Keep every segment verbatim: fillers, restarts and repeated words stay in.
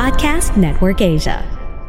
Podcast Network Asia.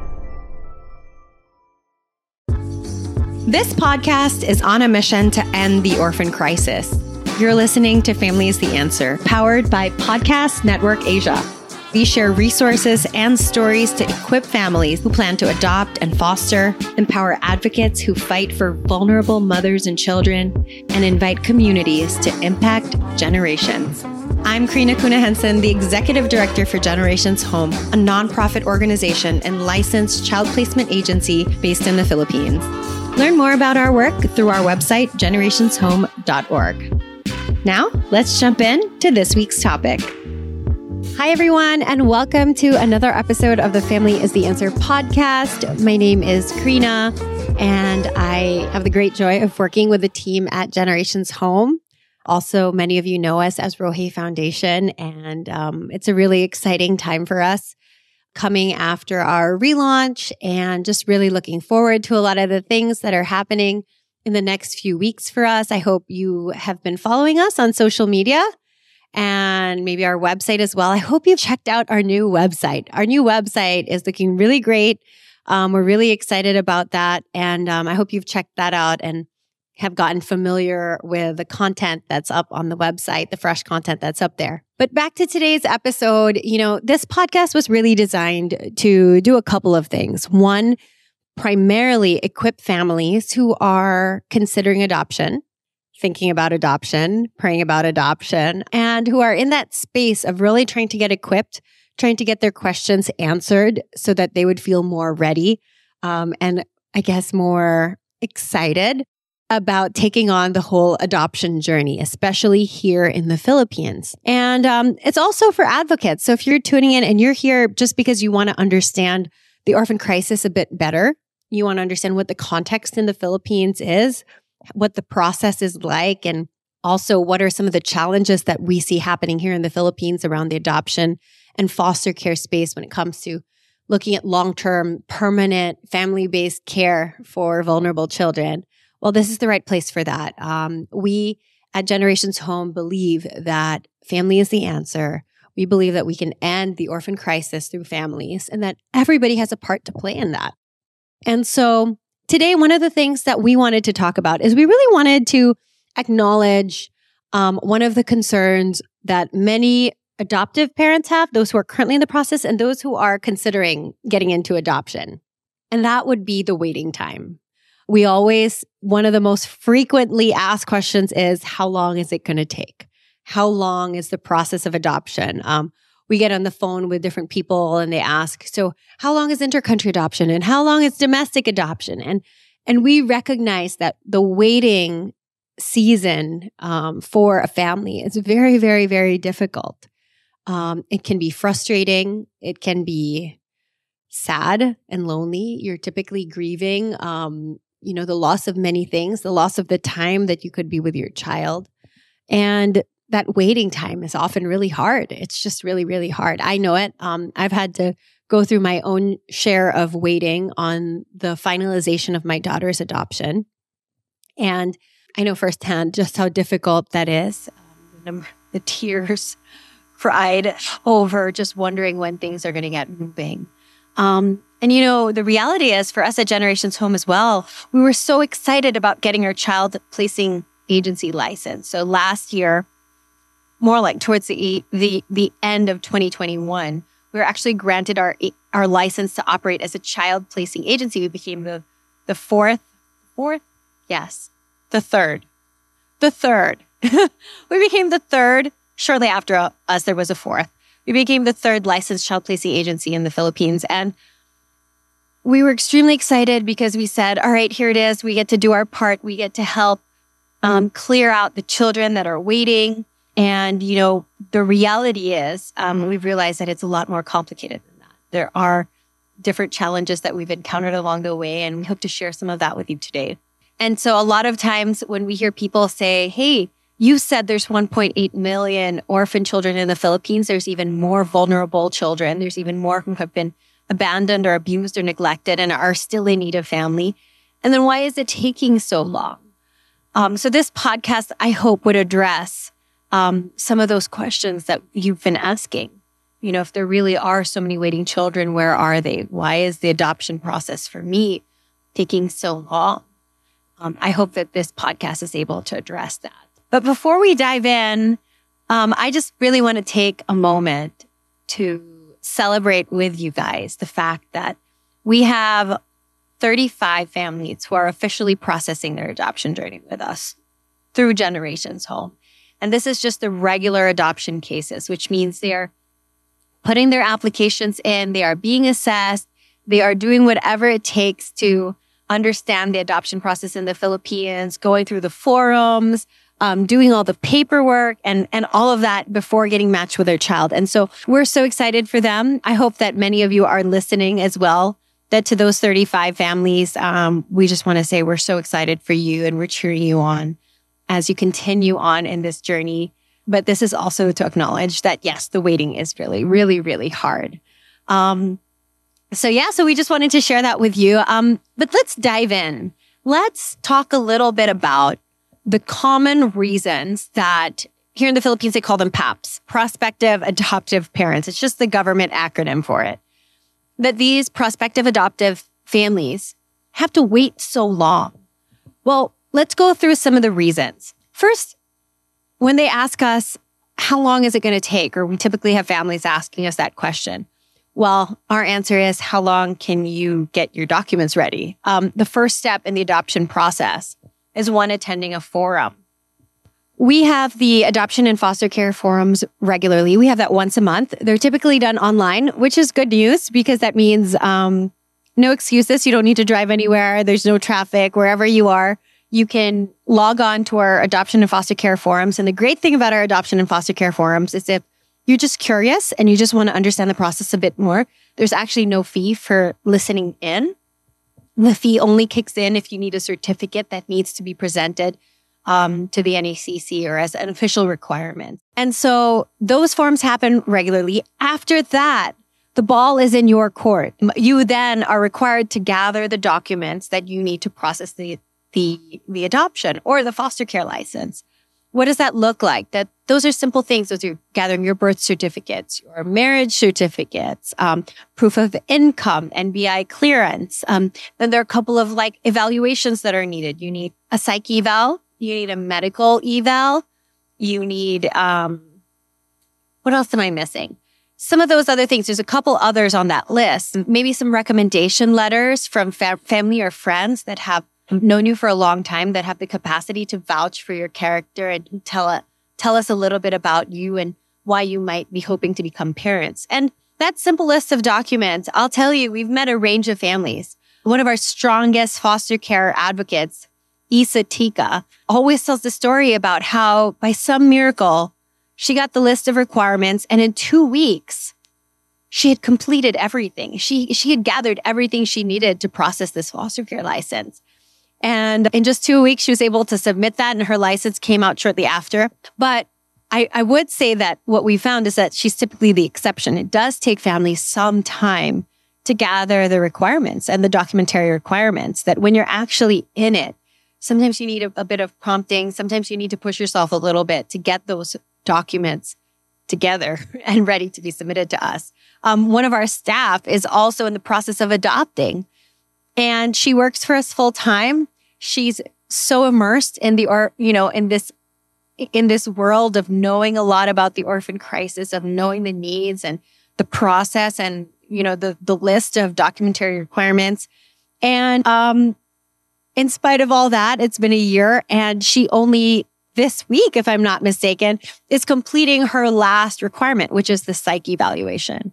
This podcast is on a mission to end the orphan crisis. You're listening to Family is the Answer, powered by Podcast Network Asia. We share resources and stories to equip families who plan to adopt and foster, empower advocates who fight for vulnerable mothers and children, and invite communities to impact generations. I'm Karina Kuna Henson, the Executive Director for Generations Home, a nonprofit organization and licensed child placement agency based in the Philippines. Learn more about our work through our website, generations home dot org. Now, let's jump in to this week's topic. Hi, everyone, and welcome to another episode of the Family is the Answer podcast. My name is Karina, and I have the great joy of working with the team at Generations Home. Also, many of you know us as Rohe Foundation, and um, it's a really exciting time for us coming after our relaunch and just really looking forward to a lot of the things that are happening in the next few weeks for us. I hope you have been following us on social media and maybe our website as well. I hope you've checked out our new website. Our new website is looking really great. Um, we're really excited about that. And um, I hope you've checked that out and have gotten familiar with the content that's up on the website, the fresh content that's up there. But back to today's episode, you know, this podcast was really designed to do a couple of things. One, primarily equip families who are considering adoption, thinking about adoption, praying about adoption, and who are in that space of really trying to get equipped, trying to get their questions answered so that they would feel more ready um, and I guess more excited about taking on the whole adoption journey, especially here in the Philippines. And um, it's also for advocates. So if you're tuning in and you're here just because you want to understand the orphan crisis a bit better, you want to understand what the context in the Philippines is, what the process is like, and also what are some of the challenges that we see happening here in the Philippines around the adoption and foster care space when it comes to looking at long-term, permanent, family-based care for vulnerable children. Well, this is the right place for that. Um, we at Generations Home believe that family is the answer. We believe that we can end the orphan crisis through families and that everybody has a part to play in that. And so today, one of the things that we wanted to talk about is we really wanted to acknowledge um, one of the concerns that many adoptive parents have, those who are currently in the process and those who are considering getting into adoption. And that would be the waiting time. We always, one of the most frequently asked questions is, how long is it going to take? How long is the process of adoption? Um, we get on the phone with different people and they ask, so how long is intercountry adoption and how long is domestic adoption? And and we recognize that the waiting season um, for a family is very, very, very difficult. Um, it can be frustrating. It can be sad and lonely. You're typically grieving, um, you know, the loss of many things, the loss of the time that you could be with your child. And that waiting time is often really hard. It's just really, really hard. I know it. Um, I've had to go through my own share of waiting on the finalization of my daughter's adoption. And I know firsthand just how difficult that is. Um, the tears cried over just wondering when things are going to get moving. Um, and, you know, the reality is for us at Generations Home as well, we were so excited about getting our child placing agency license. So last year, more like towards the the the end of twenty twenty-one, we were actually granted our our license to operate as a child placing agency. We became the the fourth, fourth, yes, the third, the third. We became the third. Shortly after us, there was a fourth. We became the third licensed child placing agency in the Philippines. And we were extremely excited because we said, all right, here it is. We get to do our part. We get to help um, clear out the children that are waiting. And, you know, the reality is um, we've realized that it's a lot more complicated than that. There are different challenges that we've encountered along the way, and we hope to share some of that with you today. And so a lot of times when we hear people say, hey, you said there's one point eight million orphan children in the Philippines. There's even more vulnerable children. There's even more who have been abandoned or abused or neglected and are still in need of family. And then why is it taking so long? Um, so this podcast, I hope, would address um, some of those questions that you've been asking. You know, if there really are so many waiting children, where are they? Why is the adoption process for me taking so long? Um, I hope that this podcast is able to address that. But before we dive in, um, I just really want to take a moment to celebrate with you guys the fact that we have thirty-five families who are officially processing their adoption journey with us through Generations Home. And this is just the regular adoption cases, which means they are putting their applications in, they are being assessed, they are doing whatever it takes to understand the adoption process in the Philippines, going through the forums, um, doing all the paperwork and, and all of that before getting matched with their child. And so we're so excited for them. I hope that many of you are listening as well, that to those thirty-five families, um, we just want to say we're so excited for you and we're cheering you on as you continue on in this journey. But this is also to acknowledge that, yes, the waiting is really, really, really hard. Um, so yeah, so we just wanted to share that with you. Um, but let's dive in. Let's talk a little bit about the common reasons that here in the Philippines, they call them P A Ps, prospective adoptive parents. It's just the government acronym for it. That these prospective adoptive families have to wait so long. Well, let's go through some of the reasons. First, when they ask us, how long is it going to take? Or we typically have families asking us that question. Well, our answer is, how long can you get your documents ready? Um, the first step in the adoption process is one, attending a forum. We have the adoption and foster care forums regularly. We have that once a month. They're typically done online, which is good news because that means um, no excuses. You don't need to drive anywhere. There's no traffic. Wherever you are, you can log on to our adoption and foster care forums. And the great thing about our adoption and foster care forums is if you're just curious and you just want to understand the process a bit more, there's actually no fee for listening in. The fee only kicks in if you need a certificate that needs to be presented um, to the N A C C or as an official requirement. And so those forums happen regularly. After that, the ball is in your court. You then are required to gather the documents that you need to process the the, the adoption or the foster care license. What does that look like? That those are simple things. Those are gathering your birth certificates, your marriage certificates, um, proof of income, N B I clearance. Um, then there are a couple of like evaluations that are needed. You need a psych eval. You need a medical eval. You need, um, what else am I missing? Some of those other things. There's a couple others on that list. Maybe some recommendation letters from fa- family or friends that have known you for a long time, that have the capacity to vouch for your character and tell a, tell us a little bit about you and why you might be hoping to become parents. And that simple list of documents, I'll tell you, we've met a range of families. One of our strongest foster care advocates, Isa Tika, always tells the story about how by some miracle, she got the list of requirements and in two weeks, she had completed everything. She, she had gathered everything she needed to process this foster care license. And in just two weeks, she was able to submit that and her license came out shortly after. But I, I would say that what we found is that she's typically the exception. It does take families some time to gather the requirements and the documentary requirements, that when you're actually in it, sometimes you need a, a bit of prompting. Sometimes you need to push yourself a little bit to get those documents together and ready to be submitted to us. Um, one of our staff is also in the process of adopting, and she works for us full time. She's so immersed in the, or you know, in this, in this world of knowing a lot about the orphan crisis, of knowing the needs and the process, and you know, the the list of documentary requirements. And um, in spite of all that, it's been a year, and she only this week, if I'm not mistaken, is completing her last requirement, which is the psych evaluation.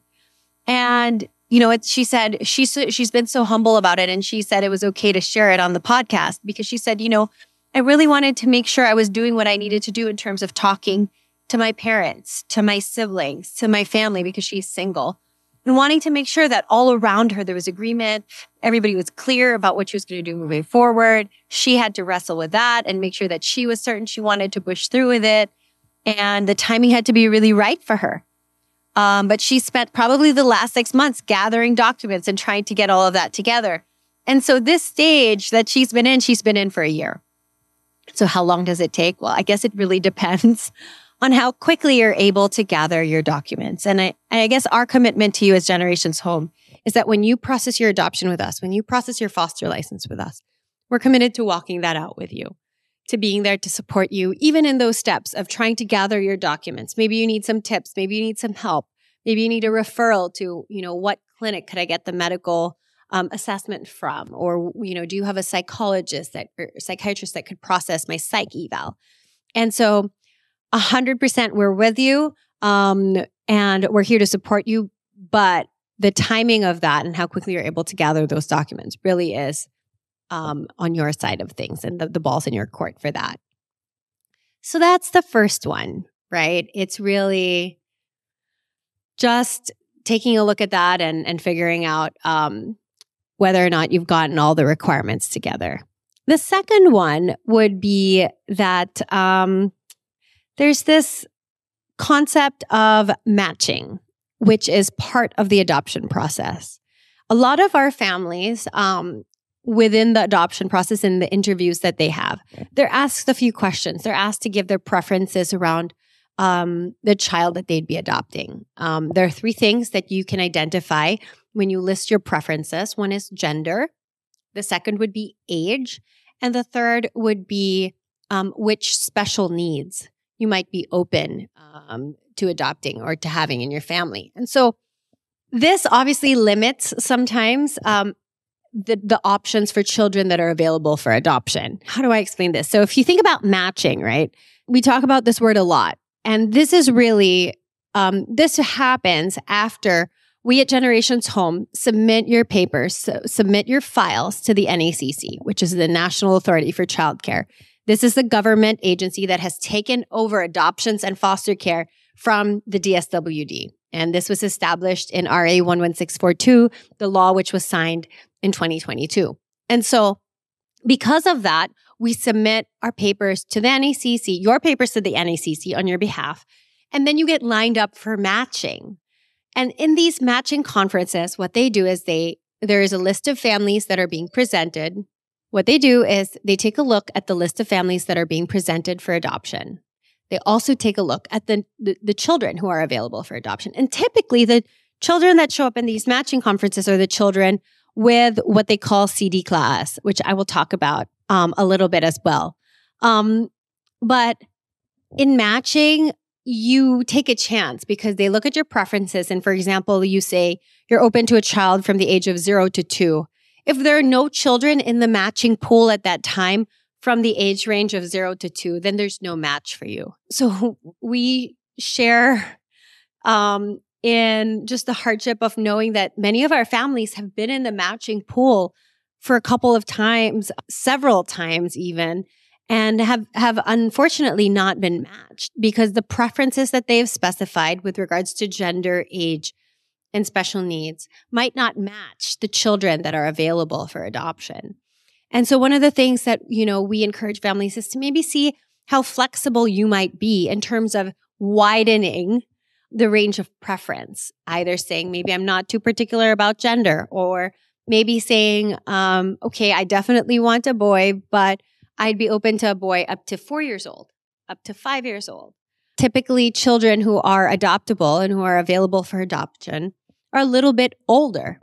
And you know, it, she said she's she's been so humble about it, and she said it was okay to share it on the podcast because she said, you know, I really wanted to make sure I was doing what I needed to do in terms of talking to my parents, to my siblings, to my family, because she's single, and wanting to make sure that all around her there was agreement. Everybody was clear about what she was going to do moving forward. She had to wrestle with that and make sure that she was certain she wanted to push through with it, and the timing had to be really right for her. Um, but she spent probably the last six months gathering documents and trying to get all of that together. And so this stage that she's been in, she's been in for a year. So how long does it take? Well, I guess it really depends on how quickly you're able to gather your documents. And I, I guess our commitment to you as Generations Home is that when you process your adoption with us, when you process your foster license with us, we're committed to walking that out with you, to being there to support you, even in those steps of trying to gather your documents. Maybe you need some tips. Maybe you need some help. Maybe you need a referral to, you know, what clinic could I get the medical um, assessment from? Or, you know, do you have a psychologist that or psychiatrist that could process my psych eval? And so A hundred percent, we're with you, um, and we're here to support you. But the timing of that and how quickly you're able to gather those documents really is um, on your side of things, and the, the ball's in your court for that. So that's the first one, right? It's really just taking a look at that and and figuring out um, whether or not you've gotten all the requirements together. The second one would be that. Um, There's this concept of matching, which is part of the adoption process. A lot of our families, um, within the adoption process and the interviews that they have, they're asked a few questions. They're asked to give their preferences around um, the child that they'd be adopting. Um, there are three things that you can identify when you list your preferences. One is gender. The second would be age. And the third would be um, which special needs you might be open um, to adopting or to having in your family. And so this obviously limits sometimes um, the, the options for children that are available for adoption. How do I explain this? So if you think about matching, right? We talk about this word a lot. And this is really, um, this happens after we at Generations Home submit your papers, so submit your files to the N A C C, which is the National Authority for Child Care. This is the government agency that has taken over adoptions and foster care from the D S W D. And this was established in R A one one six four two, the law which was signed in twenty twenty-two. And so because of that, we submit our papers to the N A C C, your papers to the N A C C on your behalf, and then you get lined up for matching. And in these matching conferences, what they do is they there is a list of families that are being presented. What they do is they take a look at the list of families that are being presented for adoption. They also take a look at the, the, the children who are available for adoption. And typically, the children that show up in these matching conferences are the children with what they call C D class, which I will talk about um, a little bit as well. Um, but in matching, you take a chance because they look at your preferences. And for example, you say you're open to a child from the age of zero to two. If there are no children in the matching pool at that time from the age range of zero to two, then there's no match for you. So we share um, in just the hardship of knowing that many of our families have been in the matching pool for a couple of times, several times even, and have, have unfortunately not been matched because the preferences that they've specified with regards to gender, age, and special needs might not match the children that are available for adoption. And so one of the things that, you know, we encourage families is to maybe see how flexible you might be in terms of widening the range of preference, either saying, maybe I'm not too particular about gender, or maybe saying, um, okay, I definitely want a boy, but I'd be open to a boy up to four years old, up to five years old. Typically, children who are adoptable and who are available for adoption are a little bit older.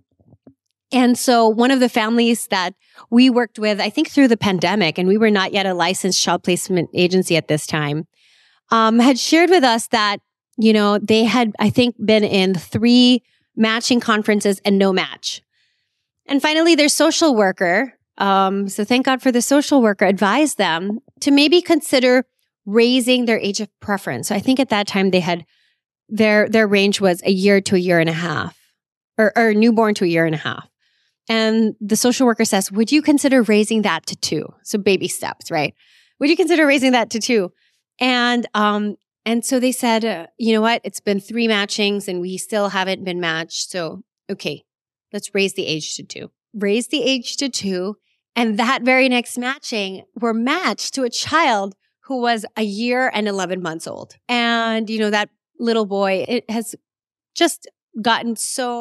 And so one of the families that we worked with, I think through the pandemic, and we were not yet a licensed child placement agency at this time, um, had shared with us that, you know, they had, I think, been in three matching conferences and no match. And finally, their social worker, um, so thank God for the social worker, advised them to maybe consider raising their age of preference. So I think at that time they had, their their range was a year to a year and a half, or, or newborn to a year and a half. And the social worker says, would you consider raising that to two? So baby steps, right? Would you consider raising that to two? And um, and so they said, uh, you know what? It's been three matchings and we still haven't been matched. So, okay, let's raise the age to two. Raise the age to two. And that very next matching were matched to a child who was a year and eleven months old. And, you know, that little boy, it has just gotten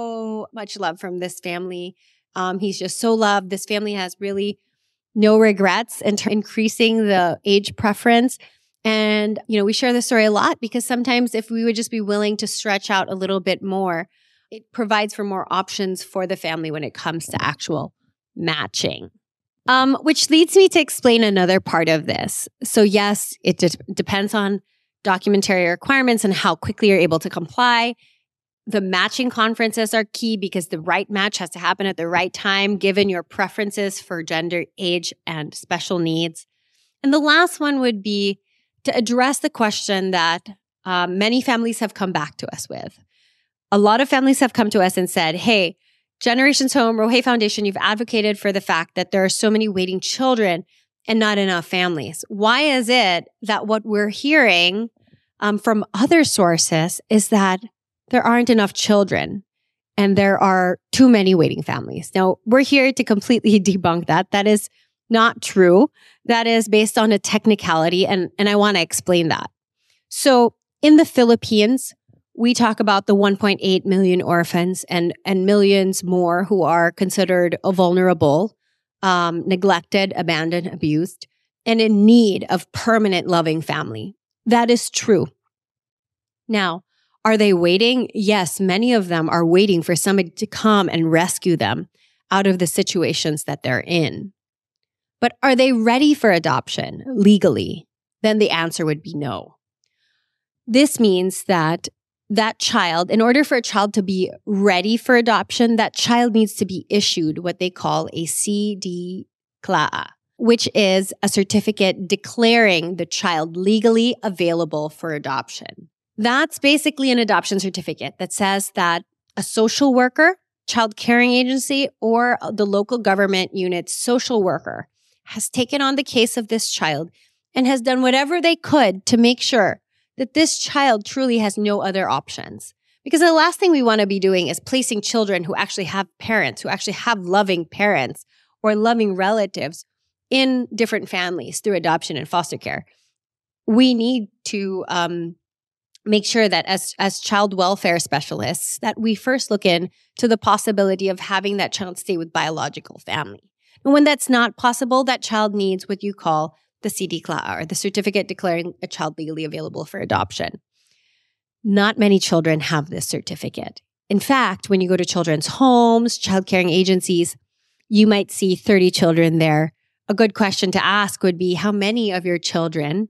so much love from this family. Um, he's just so loved. This family has really no regrets in ter- increasing the age preference. And, you know, we share this story a lot because sometimes if we would just be willing to stretch out a little bit more, it provides for more options for the family when it comes to actual matching. Um, which leads me to explain another part of this. So yes, it de- depends on documentary requirements and how quickly you're able to comply. The matching conferences are key because the right match has to happen at the right time, given your preferences for gender, age, and special needs. And the last one would be to address the question that uh, many families have come back to us with. A lot of families have come to us and said, hey, Generations Home, Rohe Foundation, you've advocated for the fact that there are so many waiting children and not enough families. Why is it that what we're hearing um, from other sources is that there aren't enough children and there are too many waiting families? Now, we're here to completely debunk that. That is not true. That is based on a technicality, and, and I want to explain that. So in the Philippines, we talk about the one point eight million orphans and, and millions more who are considered vulnerable, um, neglected, abandoned, abused, and in need of permanent loving family. That is true. Now, are they waiting? Yes, many of them are waiting for somebody to come and rescue them out of the situations that they're in. But are they ready for adoption legally? Then the answer would be no. This means that that child, in order for a child to be ready for adoption, that child needs to be issued what they call a C D C L A A, which is a certificate declaring the child legally available for adoption. That's basically an adoption certificate that says that a social worker, child caring agency, or the local government unit's social worker has taken on the case of this child and has done whatever they could to make sure that this child truly has no other options. Because the last thing we want to be doing is placing children who actually have parents, who actually have loving parents or loving relatives in different families through adoption and foster care. We need to um, make sure that as, as child welfare specialists, that we first look into the possibility of having that child stay with biological family. And when that's not possible, that child needs what you call the C D C L A A, or the certificate declaring a child legally available for adoption. Not many children have this certificate. In fact, when you go to children's homes, child caring agencies, you might see thirty children there. A good question to ask would be, how many of your children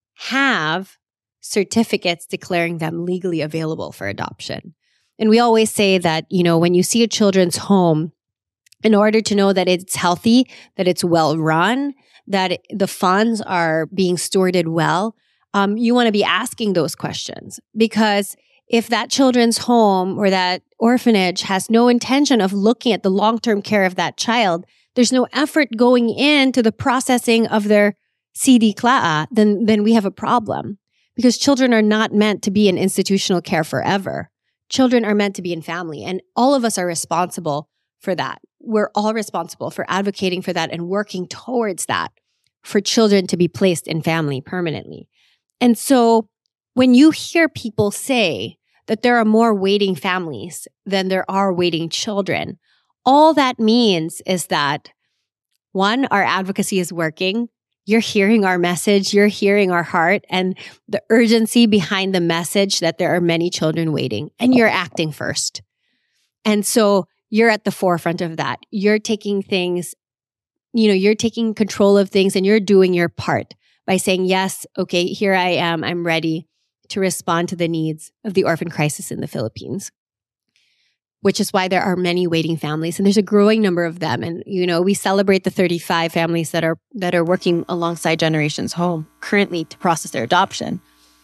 have certificates declaring them legally available for adoption? And we always say that, you know, when you see a children's home, in order to know that it's healthy, that it's well run, that the funds are being stewarded well, um, you want to be asking those questions. Because if that children's home or that orphanage has no intention of looking at the long-term care of that child, there's no effort going into the processing of their C D C L A A, then, then we have a problem. Because children are not meant to be in institutional care forever. Children are meant to be in family, and all of us are responsible for that. We're all responsible for advocating for that and working towards that, for children to be placed in family permanently. And so when you hear people say that there are more waiting families than there are waiting children, all that means is that, one, our advocacy is working. You're hearing our message, you're hearing our heart and the urgency behind the message that there are many children waiting, and you're acting first. And so you're at the forefront of that. You're taking things, you know, you're taking control of things, and you're doing your part by saying, yes, okay, here I am. I'm ready to respond to the needs of the orphan crisis in the Philippines, which is why there are many waiting families, and there's a growing number of them. And, you know, we celebrate the thirty-five families that are that are working alongside Generations Home currently to process their adoption.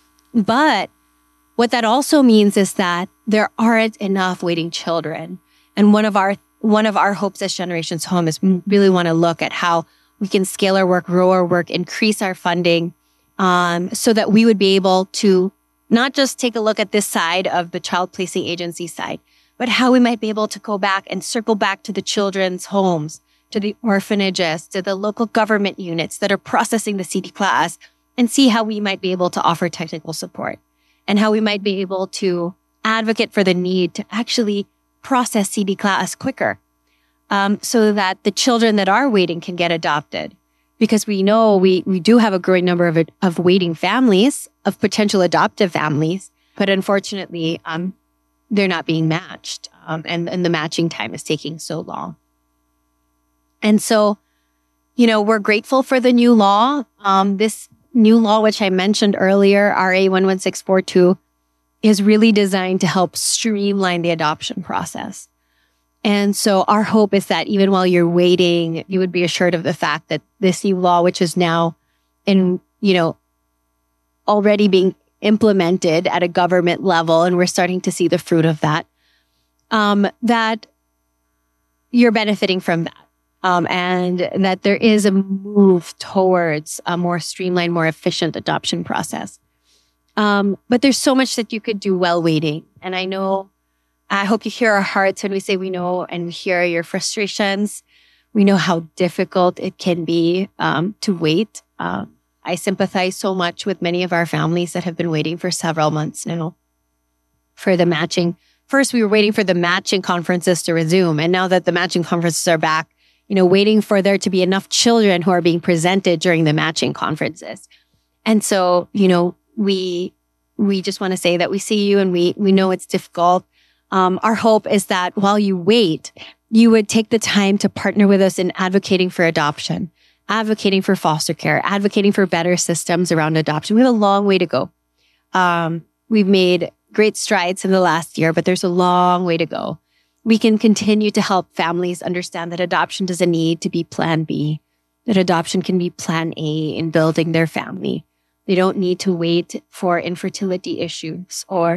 But what that also means is that there aren't enough waiting children. And one of our one of our hopes as Generations Home is we really want to look at how we can scale our work, grow our work, increase our funding, um, so that we would be able to not just take a look at this side of the child placing agency side, but how we might be able to go back and circle back to the children's homes, to the orphanages, to the local government units that are processing the C D C L A As, and see how we might be able to offer technical support and how we might be able to advocate for the need to actually process C D C L A As quicker, um, so that the children that are waiting can get adopted. because we know we, we do have a growing number of, of waiting families, of potential adoptive families, but unfortunately, um, they're not being matched. Um, and, and the matching time is taking so long. And so, you know, we're grateful for the new law. Um, this new law, which I mentioned earlier, R A one one six four two, is really designed to help streamline the adoption process. And so our hope is that even while you're waiting, you would be assured of the fact that this new law, which is now in, you know, already being implemented at a government level, and we're starting to see the fruit of that, um, that you're benefiting from that. Um, and that there is a move towards a more streamlined, more efficient adoption process. Um, but there's so much that you could do while waiting. And I know, I hope you hear our hearts when we say we know and we hear your frustrations. We know how difficult it can be um, to wait. Um, I sympathize so much with many of our families that have been waiting for several months now for the matching. First, we were waiting for the matching conferences to resume. And now that the matching conferences are back, you know, waiting for there to be enough children who are being presented during the matching conferences. And so, you know, we we just want to say that we see you and we we know it's difficult. Um, our hope is that while you wait, you would take the time to partner with us in advocating for adoption, advocating for foster care, advocating for better systems around adoption. We have a long way to go. Um, we've made great strides in the last year, but there's a long way to go. We can continue to help families understand that adoption doesn't need to be plan B, that adoption can be plan A in building their family. They don't need to wait for infertility issues or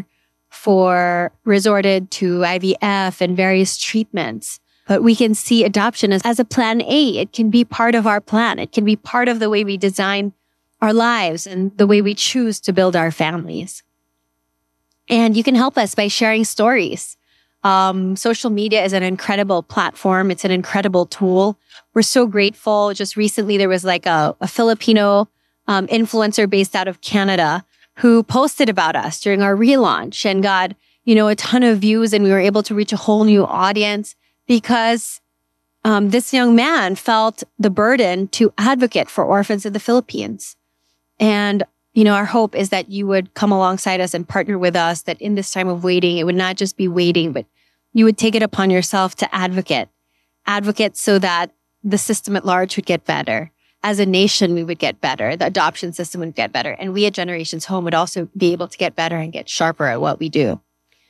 for resorted to I V F and various treatments. But we can see adoption as, as a plan A. It can be part of our plan. It can be part of the way we design our lives and the way we choose to build our families. And you can help us by sharing stories. Um, social media is an incredible platform. It's an incredible tool. We're so grateful. Just recently, there was like a, a Filipino um, influencer based out of Canada who posted about us during our relaunch and got, you know, a ton of views, and we were able to reach a whole new audience because um, this young man felt the burden to advocate for orphans in the Philippines. And you know, our hope is that you would come alongside us and partner with us, that in this time of waiting, it would not just be waiting, but you would take it upon yourself to advocate. Advocate so that the system at large would get better. As a nation, we would get better. The adoption system would get better. And we at Generations Home would also be able to get better and get sharper at what we do.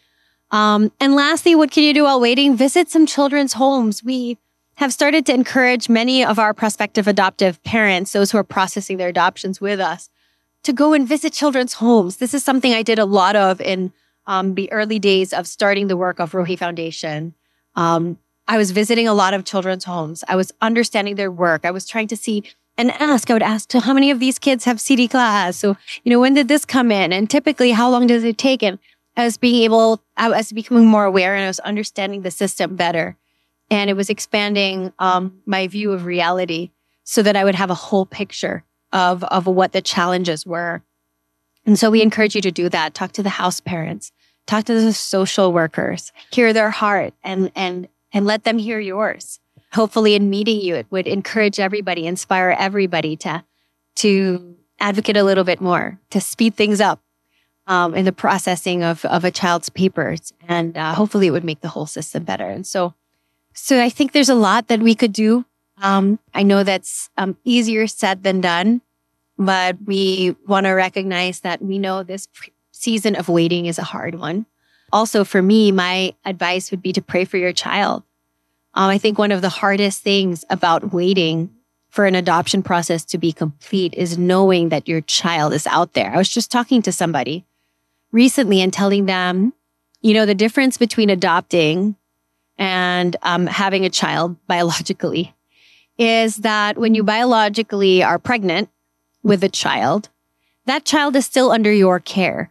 Um, and lastly, what can you do while waiting? Visit some children's homes. We have started to encourage many of our prospective adoptive parents, those who are processing their adoptions with us, to go and visit children's homes. This is something I did a lot of in um, the early days of starting the work of Rohi Foundation. Um, I was visiting a lot of children's homes. I was understanding their work. I was trying to see and ask. I would ask, to how many of these kids have C D class? So, you know, when did this come in? And typically, how long does it take? And I was being able, I was becoming more aware, and I was understanding the system better. And it was expanding um, my view of reality so that I would have a whole picture of, of what the challenges were. And so we encourage you to do that. Talk to the house parents, talk to the social workers, hear their heart, and, and, and let them hear yours. Hopefully in meeting you, it would encourage everybody, inspire everybody to, to advocate a little bit more, to speed things up um, in the processing of, of a child's papers. And uh, hopefully it would make the whole system better. And so, so I think there's a lot that we could do. Um, I know that's um, easier said than done, but we want to recognize that we know this season of waiting is a hard one. Also, for me, my advice would be to pray for your child. Um, I think one of the hardest things about waiting for an adoption process to be complete is knowing that your child is out there. I was just talking to somebody recently and telling them, you know, the difference between adopting and um, having a child biologically is that when you biologically are pregnant with a child, that child is still under your care.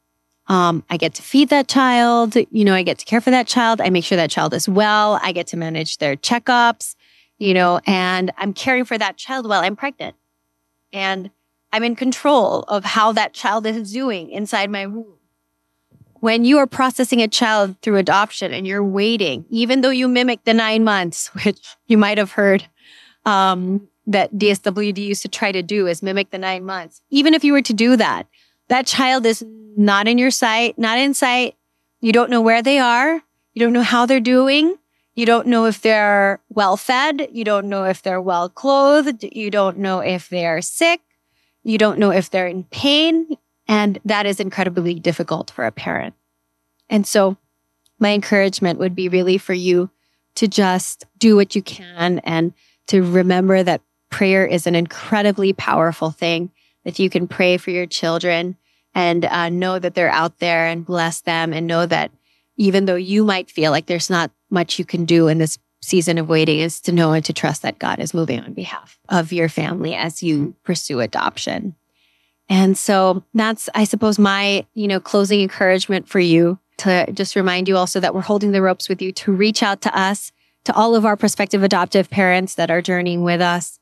Um, I get to feed that child, you know, I get to care for that child. I make sure that child is well. I get to manage their checkups, you know, and I'm caring for that child while I'm pregnant. And I'm in control of how that child is doing inside my womb. When you are processing a child through adoption and you're waiting, even though you mimic the nine months, which you might have heard, um, that D S W D used to try to do is mimic the nine months. Even if you were to do that, that child is not in your sight, not in sight. You don't know where they are. You don't know how they're doing. You don't know if they're well fed. You don't know if they're well clothed. You don't know if they're sick. You don't know if they're in pain. And that is incredibly difficult for a parent. And so my encouragement would be really for you to just do what you can and to remember that prayer is an incredibly powerful thing, that you can pray for your children and uh, know that they're out there and bless them, and know that even though you might feel like there's not much you can do in this season of waiting, is to know and to trust that God is moving on behalf of your family as you pursue adoption. And so that's, I suppose, my, you know, closing encouragement for you, to just remind you also that we're holding the ropes with you, to reach out to us, to all of our prospective adoptive parents that are journeying with us.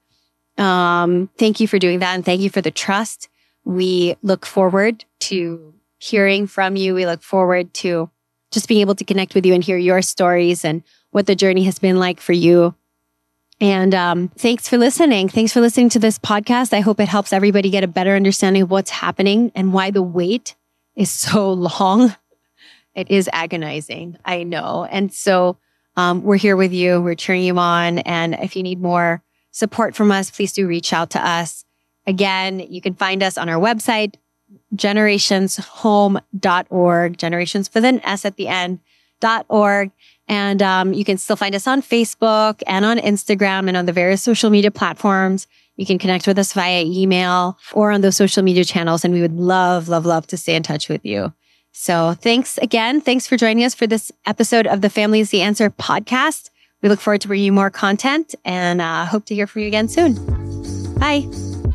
Um, thank you for doing that. And thank you for the trust. We look forward to hearing from you. We look forward to just being able to connect with you and hear your stories and what the journey has been like for you. And um, thanks for listening. Thanks for listening to this podcast. I hope it helps everybody get a better understanding of what's happening and why the wait is so long. It is agonizing, I know. And so um, we're here with you. We're cheering you on. And if you need more support from us, please do reach out to us. Again, you can find us on our website, generations home dot org, generations with an S at the end, dot org. And um, you can still find us on Facebook and on Instagram and on the various social media platforms. You can connect with us via email or on those social media channels. And we would love, love, love to stay in touch with you. So thanks again. Thanks for joining us for this episode of the Family is the Answer podcast. We look forward to bringing you more content and uh, hope to hear from you again soon. Bye.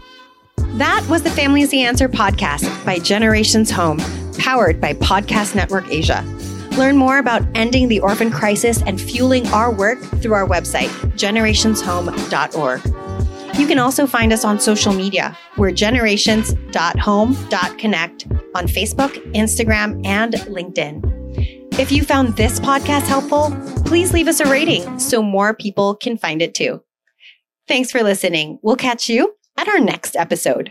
That was the Family is the Answer podcast by Generations Home, powered by Podcast Network Asia. Learn more about ending the orphan crisis and fueling our work through our website, generations home dot org. You can also find us on social media. We're generations dot home dot connect on Facebook, Instagram, and LinkedIn. If you found this podcast helpful, please leave us a rating so more people can find it too. Thanks for listening. We'll catch you at our next episode.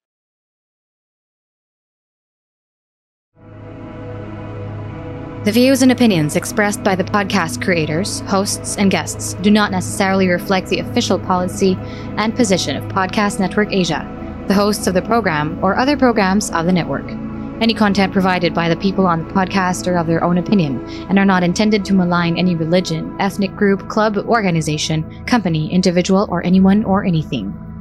The views and opinions expressed by the podcast creators, hosts, and guests do not necessarily reflect the official policy and position of Podcast Network Asia, the hosts of the program, or other programs of the network. Any content provided by the people on the podcast are of their own opinion and are not intended to malign any religion, ethnic group, club, organization, company, individual, or anyone or anything.